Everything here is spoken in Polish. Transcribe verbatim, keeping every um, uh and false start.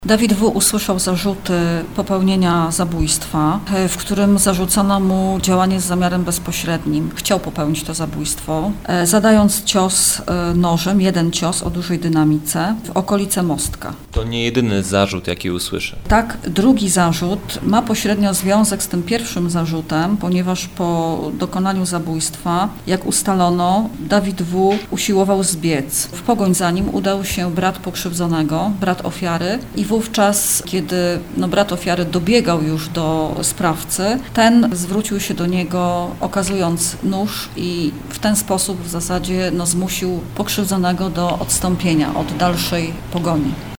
Dawid W. usłyszał zarzuty popełnienia zabójstwa, w którym zarzucono mu działanie z zamiarem bezpośrednim. Chciał popełnić to zabójstwo, zadając cios nożem, jeden cios o dużej dynamice w okolice mostka. To nie jedyny zarzut, jaki usłyszy. Tak, drugi zarzut ma pośrednio związek z tym pierwszym zarzutem, ponieważ po dokonaniu zabójstwa, jak ustalono, Dawid W. usiłował zbiec. W pogoń za nim udał się brat pokrzywdzonego, brat ofiary i wówczas, kiedy no, brat ofiary dobiegał już do sprawcy, ten zwrócił się do niego, okazując nóż i w ten sposób w zasadzie no, zmusił pokrzywdzonego do odstąpienia od dalszej pogoni.